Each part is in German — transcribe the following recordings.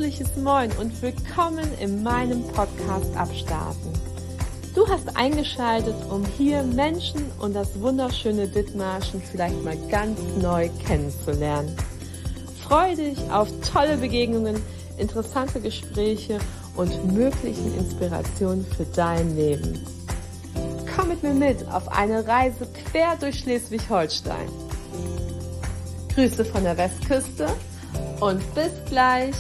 herzliches Moin und willkommen in meinem Podcast Abstarten. Du hast eingeschaltet, um hier Menschen und das wunderschöne Dithmarschen vielleicht mal ganz neu kennenzulernen. Freue dich auf tolle Begegnungen, interessante Gespräche und möglichen Inspirationen für dein Leben. Komm mit mir mit auf eine Reise quer durch Schleswig-Holstein. Grüße von der Westküste und bis gleich.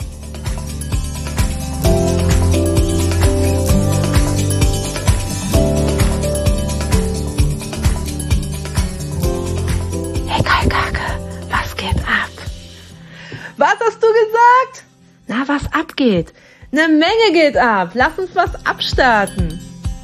Hey Kalkake, was geht ab? Was hast du gesagt? Na, was abgeht? Eine Menge geht ab. Lass uns was abstarten.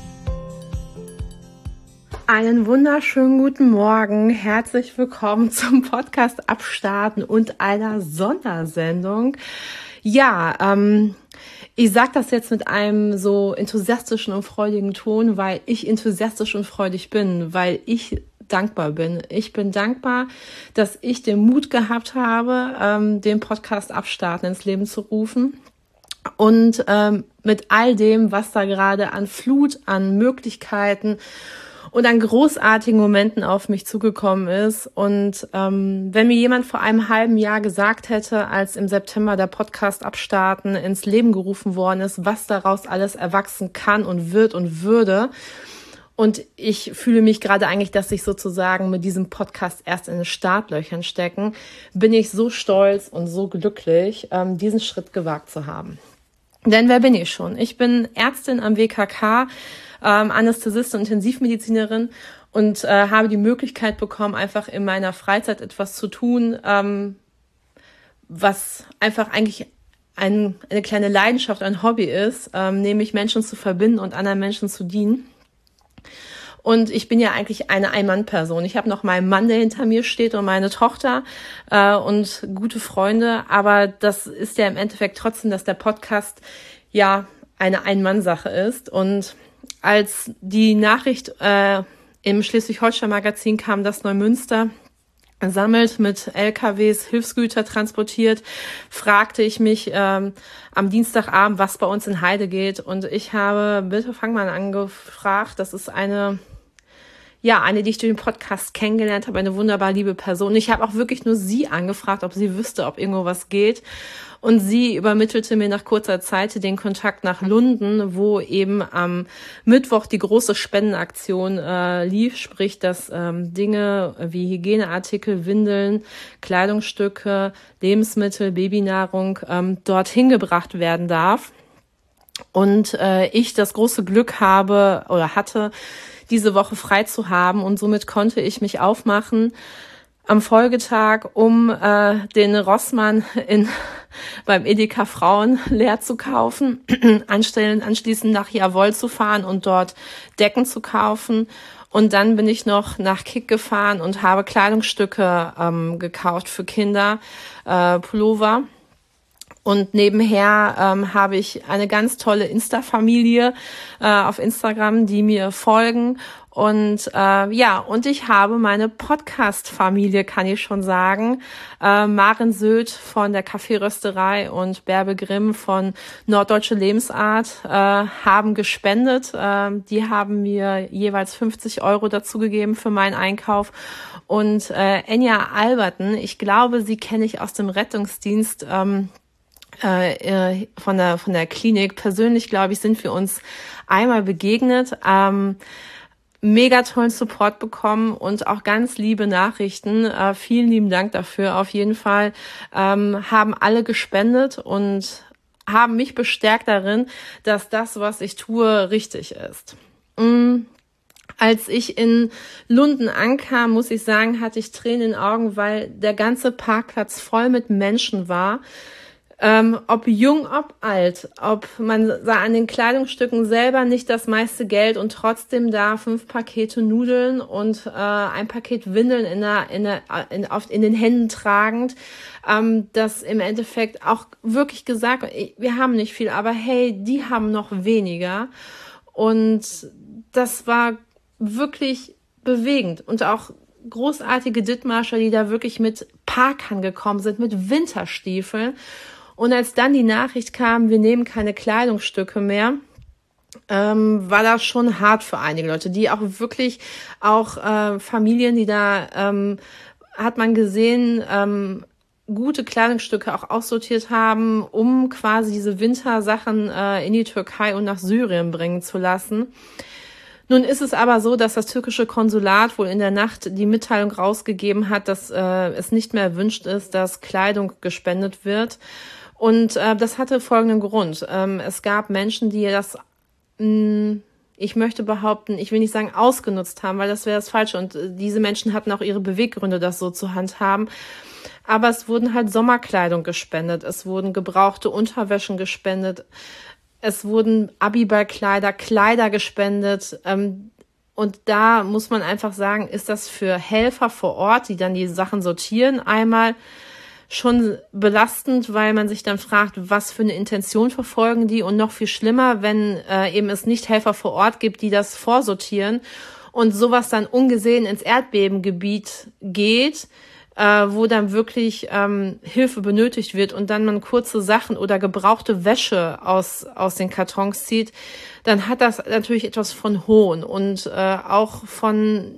Einen wunderschönen guten Morgen. Herzlich willkommen zum Podcast Abstarten und einer Sondersendung. Ja, ich sage das jetzt mit einem so enthusiastischen und freudigen Ton, weil ich enthusiastisch und freudig bin, weil ich dankbar bin. Ich bin dankbar, dass ich den Mut gehabt habe, den Podcast Abstarten ins Leben zu rufen. Und mit all dem, was da gerade an Flut, an Möglichkeiten und an großartigen Momenten auf mich zugekommen ist. Und wenn mir jemand vor einem halben Jahr gesagt hätte, als im September der Podcast Abstarten ins Leben gerufen worden ist, was daraus alles erwachsen kann und wird und würde. Und ich fühle mich gerade eigentlich, dass ich sozusagen mit diesem Podcast erst in den Startlöchern stecken, bin ich so stolz und so glücklich, diesen Schritt gewagt zu haben. Denn wer bin ich schon? Ich bin Ärztin am WKK, Anästhesistin und Intensivmedizinerin und habe die Möglichkeit bekommen, einfach in meiner Freizeit etwas zu tun, was einfach eigentlich eine kleine Leidenschaft, ein Hobby ist, nämlich Menschen zu verbinden und anderen Menschen zu dienen. Und ich bin ja eigentlich eine Ein-Mann-Person. Ich habe noch meinen Mann, der hinter mir steht, und meine Tochter und gute Freunde. Aber das ist ja im Endeffekt trotzdem, dass der Podcast ja eine Ein-Mann-Sache ist. Und als die Nachricht im Schleswig-Holstein-Magazin kam, dass Neumünster sammelt, mit LKWs Hilfsgüter transportiert, fragte ich mich am Dienstagabend, was bei uns in Heide geht. Und ich habe Birte Fangmann angefragt. Das ist eine, die ich durch den Podcast kennengelernt habe, eine wunderbar liebe Person. Ich habe auch wirklich nur sie angefragt, ob sie wüsste, ob irgendwo was geht. Und sie übermittelte mir nach kurzer Zeit den Kontakt nach Lunden, wo eben am Mittwoch die große Spendenaktion lief, sprich, dass Dinge wie Hygieneartikel, Windeln, Kleidungsstücke, Lebensmittel, Babynahrung dorthin gebracht werden darf. Und ich das große Glück hatte, diese Woche frei zu haben, und somit konnte ich mich aufmachen am Folgetag, um den Rossmann beim Edeka Frauen leer zu kaufen, anschließend nach Jawohl zu fahren und dort Decken zu kaufen. Und dann bin ich noch nach Kick gefahren und habe Kleidungsstücke gekauft für Kinder, Pullover. Und nebenher habe ich eine ganz tolle Insta-Familie auf Instagram, die mir folgen. Und und ich habe meine Podcast-Familie, kann ich schon sagen. Maren Söth von der Kaffeerösterei und Bärbe Grimm von Norddeutsche Lebensart haben gespendet. Die haben mir jeweils 50 € dazugegeben für meinen Einkauf. Und Enja Alberten, ich glaube, sie kenne ich aus dem Rettungsdienst, von der Klinik. Persönlich, glaube ich, sind wir uns einmal begegnet, mega tollen Support bekommen und auch ganz liebe Nachrichten. Vielen lieben Dank dafür. Auf jeden Fall haben alle gespendet und haben mich bestärkt darin, dass das, was ich tue, richtig ist. Als ich in Lunden ankam, muss ich sagen, hatte ich Tränen in den Augen, weil der ganze Parkplatz voll mit Menschen war. Ob jung, ob alt, ob man sah an den Kleidungsstücken selber nicht das meiste Geld und trotzdem da 5 Pakete Nudeln und ein Paket Windeln in den Händen tragend, das im Endeffekt auch wirklich gesagt, wir haben nicht viel, aber hey, die haben noch weniger. Und das war wirklich bewegend und auch großartige Dithmarscher, die da wirklich mit Parkern gekommen sind, mit Winterstiefeln. Und als dann die Nachricht kam, wir nehmen keine Kleidungsstücke mehr, war das schon hart für einige Leute, die auch wirklich, auch Familien, die da, hat man gesehen, gute Kleidungsstücke auch aussortiert haben, um quasi diese Wintersachen in die Türkei und nach Syrien bringen zu lassen. Nun ist es aber so, dass das türkische Konsulat wohl in der Nacht die Mitteilung rausgegeben hat, dass es nicht mehr erwünscht ist, dass Kleidung gespendet wird. Und das hatte folgenden Grund. Es gab Menschen, die das, ich möchte behaupten, ich will nicht sagen ausgenutzt haben, weil das wäre das Falsche. Und diese Menschen hatten auch ihre Beweggründe, das so zu handhaben. Aber es wurden halt Sommerkleidung gespendet, es wurden gebrauchte Unterwäschen gespendet, es wurden Abiballkleider, Kleider gespendet. Und da muss man einfach sagen, ist das für Helfer vor Ort, die dann die Sachen sortieren, einmal schon belastend, weil man sich dann fragt, was für eine Intention verfolgen die, und noch viel schlimmer, wenn eben es nicht Helfer vor Ort gibt, die das vorsortieren und sowas dann ungesehen ins Erdbebengebiet geht, wo dann wirklich Hilfe benötigt wird und dann man kurze Sachen oder gebrauchte Wäsche aus den Kartons zieht, dann hat das natürlich etwas von Hohn und auch von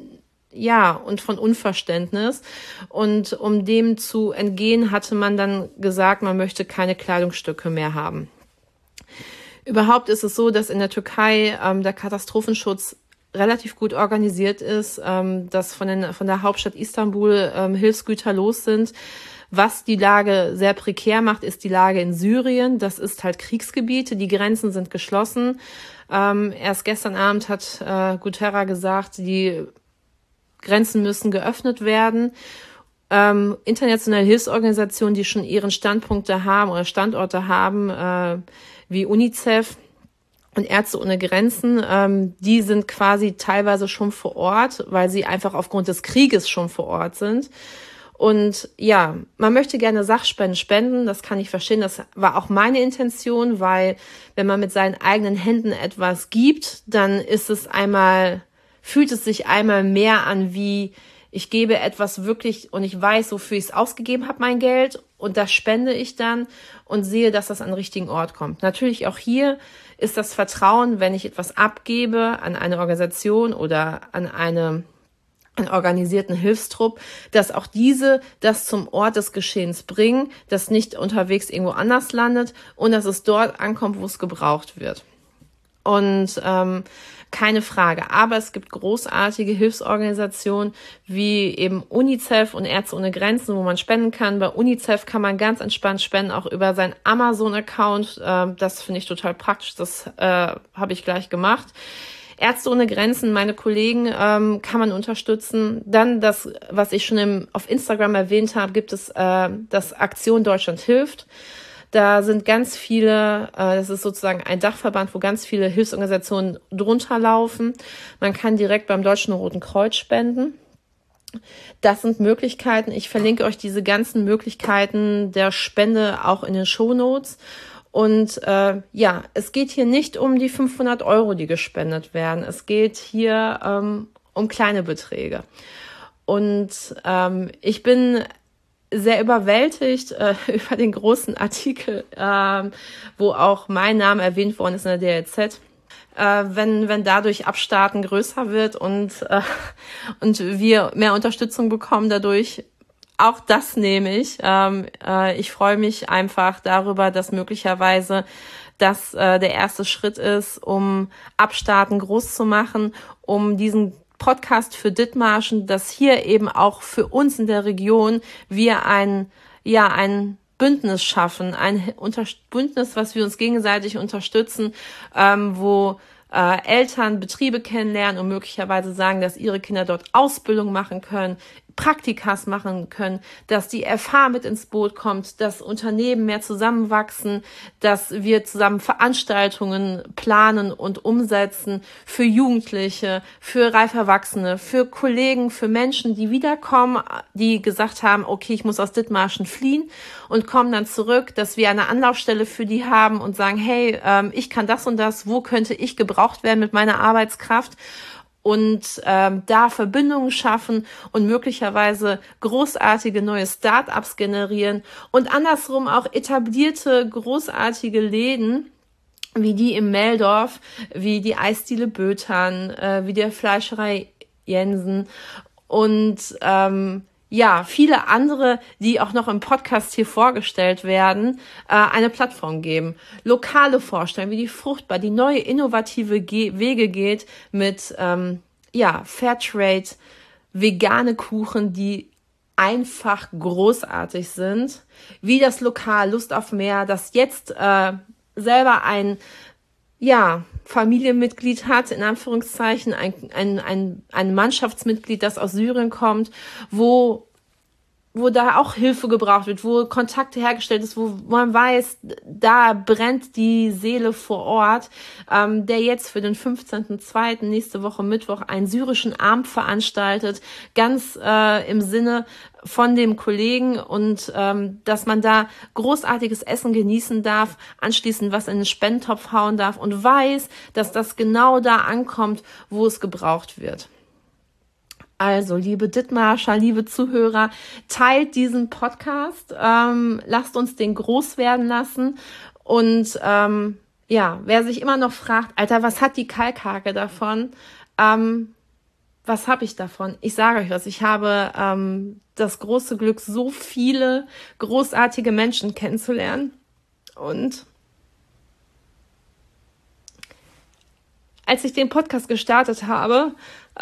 Unverständnis. Und um dem zu entgehen, hatte man dann gesagt, man möchte keine Kleidungsstücke mehr haben. Überhaupt ist es so, dass in der Türkei der Katastrophenschutz relativ gut organisiert ist, dass von der Hauptstadt Istanbul Hilfsgüter los sind. Was die Lage sehr prekär macht, ist die Lage in Syrien. Das ist halt Kriegsgebiet, die Grenzen sind geschlossen. Erst gestern Abend hat Guterres gesagt, die Grenzen müssen geöffnet werden. Internationale Hilfsorganisationen, die schon ihren Standpunkte haben oder Standorte haben, wie UNICEF und Ärzte ohne Grenzen, die sind quasi teilweise schon vor Ort, weil sie einfach aufgrund des Krieges schon vor Ort sind. Und ja, man möchte gerne Sachspenden spenden, das kann ich verstehen, das war auch meine Intention, weil wenn man mit seinen eigenen Händen etwas gibt, dann fühlt es sich einmal mehr an wie, ich gebe etwas wirklich und ich weiß, wofür ich es ausgegeben habe, mein Geld, und das spende ich dann und sehe, dass das an den richtigen Ort kommt. Natürlich auch hier ist das Vertrauen, wenn ich etwas abgebe an eine Organisation oder an einen organisierten Hilfstrupp, dass auch diese das zum Ort des Geschehens bringen, dass nicht unterwegs irgendwo anders landet und dass es dort ankommt, wo es gebraucht wird. Und keine Frage. Aber es gibt großartige Hilfsorganisationen wie eben UNICEF und Ärzte ohne Grenzen, wo man spenden kann. Bei UNICEF kann man ganz entspannt spenden, auch über seinen Amazon-Account. Das finde ich total praktisch. Das habe ich gleich gemacht. Ärzte ohne Grenzen, meine Kollegen, kann man unterstützen. Dann das, was ich schon auf Instagram erwähnt habe, gibt es das Aktion Deutschland hilft. Da sind ganz viele, das ist sozusagen ein Dachverband, wo ganz viele Hilfsorganisationen drunter laufen. Man kann direkt beim Deutschen Roten Kreuz spenden. Das sind Möglichkeiten. Ich verlinke euch diese ganzen Möglichkeiten der Spende auch in den Shownotes. Und es geht hier nicht um die 500 €, die gespendet werden. Es geht hier um kleine Beträge. Und ich bin sehr überwältigt über den großen Artikel, wo auch mein Name erwähnt worden ist in der DLZ. Wenn dadurch Abstarten größer wird und wir mehr Unterstützung bekommen dadurch, auch das nehme ich. Ich freue mich einfach darüber, dass möglicherweise das der erste Schritt ist, um Abstarten groß zu machen, um diesen Podcast für Dithmarschen, dass hier eben auch für uns in der Region wir ein Bündnis schaffen, ein Bündnis, was wir uns gegenseitig unterstützen, wo Eltern Betriebe kennenlernen und möglicherweise sagen, dass ihre Kinder dort Ausbildung machen können, Praktikas machen können, dass die FH mit ins Boot kommt, dass Unternehmen mehr zusammenwachsen, dass wir zusammen Veranstaltungen planen und umsetzen für Jugendliche, für reif Erwachsene, für Kollegen, für Menschen, die wiederkommen, die gesagt haben, okay, ich muss aus Dithmarschen fliehen und kommen dann zurück, dass wir eine Anlaufstelle für die haben und sagen, hey, ich kann das und das, wo könnte ich gebraucht werden mit meiner Arbeitskraft? und da Verbindungen schaffen und möglicherweise großartige neue Start-ups generieren und andersrum auch etablierte großartige Läden, wie die im Meldorf, wie die Eisdiele Bötern, wie der Fleischerei Jensen und viele andere, die auch noch im Podcast hier vorgestellt werden, eine Plattform geben. Lokale vorstellen, wie die Fruchtbar, die neue innovative Wege geht mit Fairtrade, vegane Kuchen, die einfach großartig sind, wie das Lokal Lust auf Meer, das jetzt selber ein Familienmitglied hat, in Anführungszeichen, ein Mannschaftsmitglied, das aus Syrien kommt, wo da auch Hilfe gebraucht wird, wo Kontakte hergestellt ist, wo man weiß, da brennt die Seele vor Ort, der jetzt für den 15.02. nächste Woche Mittwoch einen syrischen Abend veranstaltet, ganz im Sinne von dem Kollegen und dass man da großartiges Essen genießen darf, anschließend was in den Spendentopf hauen darf und weiß, dass das genau da ankommt, wo es gebraucht wird. Also, liebe Dithmarscher, liebe Zuhörer, teilt diesen Podcast, lasst uns den groß werden lassen und wer sich immer noch fragt, Alter, was hat die Kalkhake davon? Was habe ich davon? Ich sage euch was, ich habe das große Glück, so viele großartige Menschen kennenzulernen und als ich den Podcast gestartet habe,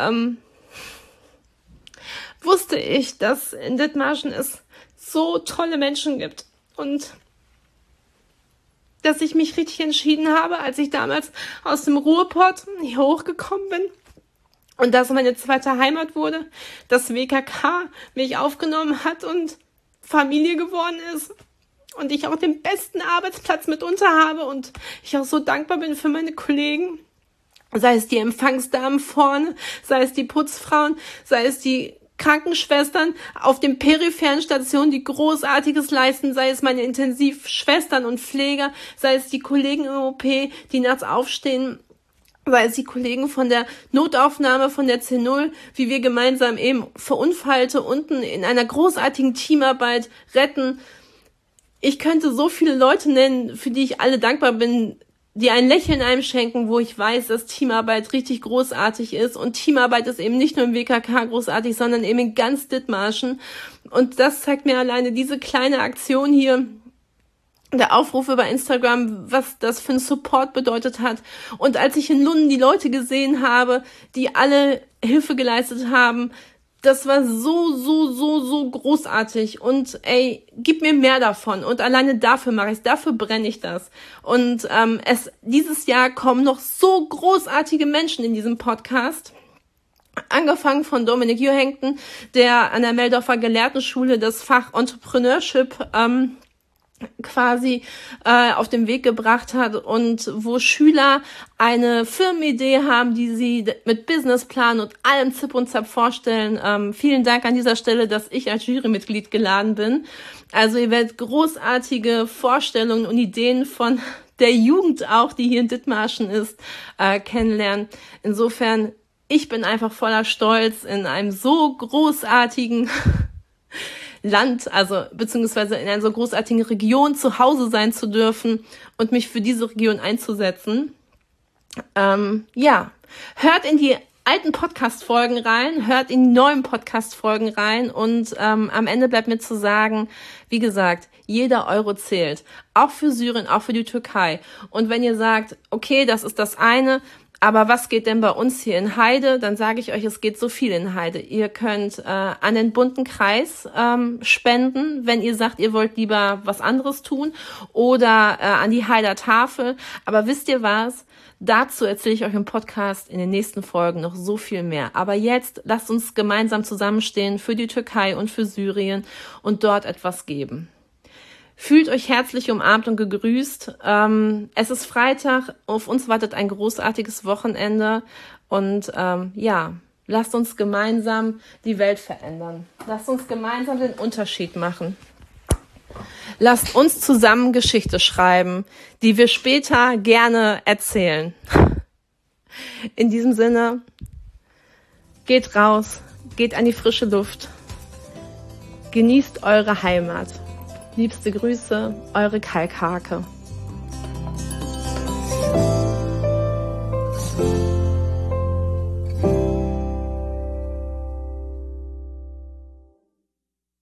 wusste ich, dass in Dithmarschen es so tolle Menschen gibt und dass ich mich richtig entschieden habe, als ich damals aus dem Ruhrpott hier hochgekommen bin und das meine zweite Heimat wurde, dass WKK mich aufgenommen hat und Familie geworden ist und ich auch den besten Arbeitsplatz mitunter habe und ich auch so dankbar bin für meine Kollegen, sei es die Empfangsdamen vorne, sei es die Putzfrauen, sei es die Krankenschwestern auf den peripheren Stationen, die Großartiges leisten, sei es meine Intensivschwestern und Pfleger, sei es die Kollegen im OP, die nachts aufstehen, sei es die Kollegen von der Notaufnahme, von der C0, wie wir gemeinsam eben Verunfallte unten in einer großartigen Teamarbeit retten. Ich könnte so viele Leute nennen, für die ich alle dankbar bin, die ein Lächeln einem schenken, wo ich weiß, dass Teamarbeit richtig großartig ist. Und Teamarbeit ist eben nicht nur im WKK großartig, sondern eben in ganz Dithmarschen. Und das zeigt mir alleine diese kleine Aktion hier, der Aufruf über Instagram, was das für ein Support bedeutet hat. Und als ich in Lunden die Leute gesehen habe, die alle Hilfe geleistet haben, das war so großartig und gib mir mehr davon und alleine dafür mache ich es, dafür brenne ich das und dieses Jahr kommen noch so großartige Menschen in diesem Podcast, angefangen von Dominik Johengten, der an der Meldorfer Gelehrtenschule das Fach Entrepreneurship quasi auf den Weg gebracht hat und wo Schüler eine Firmenidee haben, die sie mit Businessplan und allem Zip und Zap vorstellen. Vielen Dank an dieser Stelle, dass ich als Jurymitglied geladen bin. Also ihr werdet großartige Vorstellungen und Ideen von der Jugend auch, die hier in Dithmarschen ist, kennenlernen. Insofern, ich bin einfach voller Stolz, in einem so großartigen Land, also beziehungsweise in einer so großartigen Region zu Hause sein zu dürfen und mich für diese Region einzusetzen. Hört in die alten Podcast-Folgen rein, hört in die neuen Podcast-Folgen rein und am Ende bleibt mir zu sagen, wie gesagt, jeder Euro zählt, auch für Syrien, auch für die Türkei. Und wenn ihr sagt, okay, das ist das eine, aber was geht denn bei uns hier in Heide? Dann sage ich euch, es geht so viel in Heide. Ihr könnt an den bunten Kreis spenden, wenn ihr sagt, ihr wollt lieber was anderes tun, oder an die Heider Tafel. Aber wisst ihr was? Dazu erzähle ich euch im Podcast in den nächsten Folgen noch so viel mehr. Aber jetzt lasst uns gemeinsam zusammenstehen für die Türkei und für Syrien und dort etwas geben. Fühlt euch herzlich umarmt und gegrüßt. Es ist Freitag, auf uns wartet ein großartiges Wochenende und lasst uns gemeinsam die Welt verändern. Lasst uns gemeinsam den Unterschied machen. Lasst uns zusammen Geschichte schreiben, die wir später gerne erzählen. In diesem Sinne, Geht raus, geht an die frische Luft. Genießt eure Heimat. Liebste Grüße, eure Kalkhake.